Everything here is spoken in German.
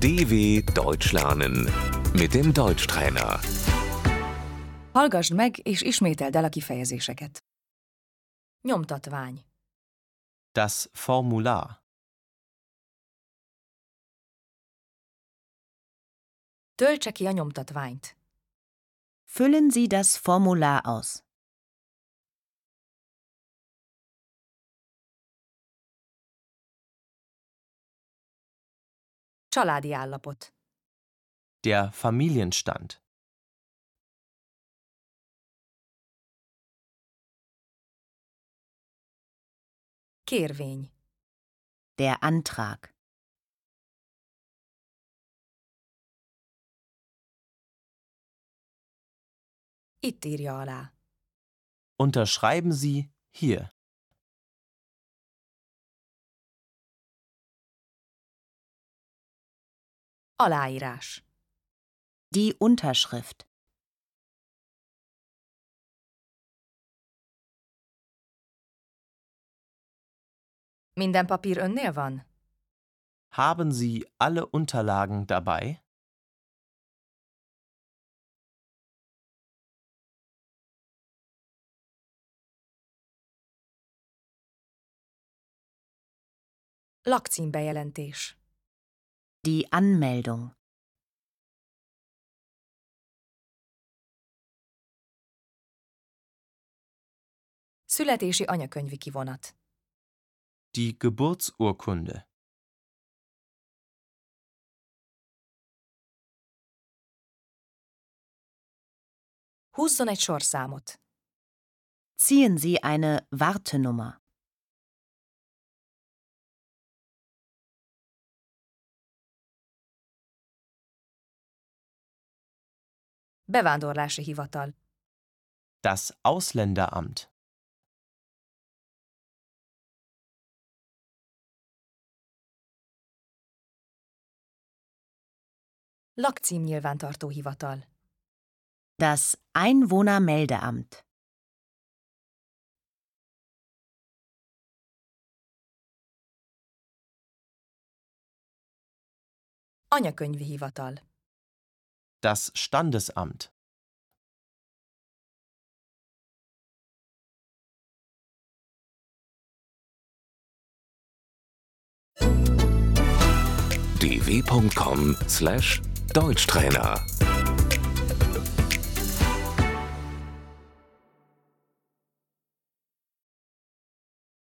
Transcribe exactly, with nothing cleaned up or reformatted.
D W Deutsch lernen mit dem Deutschtrainer. Hallgasd meg és ismételd el a kifejezéseket. Nyomtatvány, Das Formular. töltse ki a nyomtatványt. Füllen Sie das Formular aus. Családi állapot, Der Familienstand. kérvény, Der Antrag. itt írja alá. Unterschreiben Sie hier. Aláírás, Die Unterschrift. minden papír önnél van? Haben Sie alle Unterlagen dabei? Lakcímbejelentés, Die Anmeldung. születési anyakönyvi kivonat, Die Geburtsurkunde. húzzon egy sorszámot, Ziehen Sie eine Wartenummer. bevándorlási hivatal, Das Ausländeramt. lakcímnyilvántartó hivatal, Das Einwohnermeldeamt. anyakönyvi hivatal, Das Standesamt. d w punkt com slash Deutschtrainer